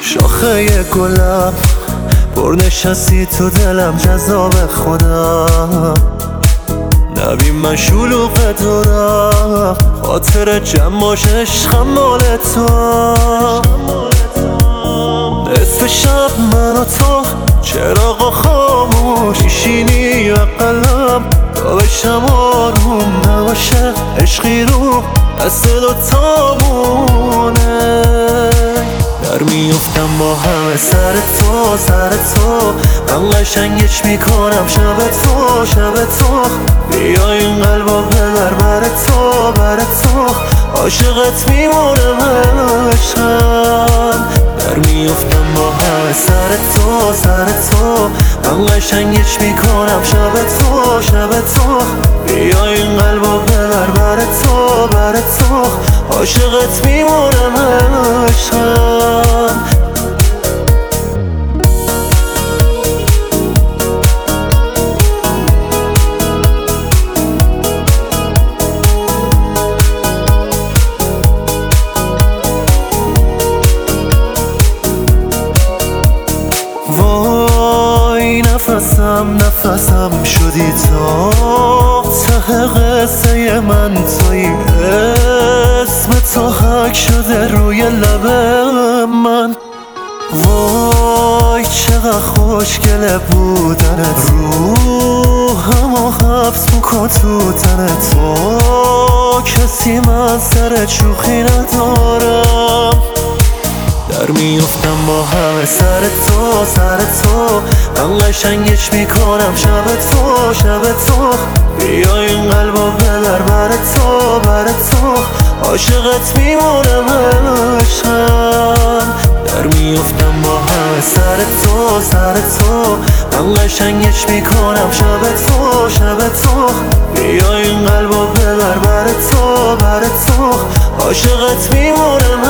شاخه گلم پر نشستی تو دلم جذاب خودم نبین من شلوغ دارم خاطر جمعاش عشقم مال تو نصف شب من و تو چراغ خاموش میشینی و قلم تا بشم آروم نباشه عشقی رو دست دوتامونه در میفتم با همه سر تو من قشنگش میکنم شب تو بیا این قلبا ببر بر تو عاشقت میمونم عشقم در میفتم با همه سر تو من قشنگش میکنم شب تو بیا این قلبا ببر بر تو عاشقت میمونم عشقم وای نفسم شدی تا ته قصه من توی اسم تو حک شده روی لب من وای چقدر خوشگله بودنت روحمو حبس میکن تو تن تو کسی من سر شوخی ندارم در میفتم با همه سر تو من قشنگش میکنم شب تو بیا این قلبا ببر بر تو عاشقت میمونم عشقم در میفتم با همه سر تو من قشنگش میکنم شب تو بیا این قلبا ببر بر تو عاشقت میمونم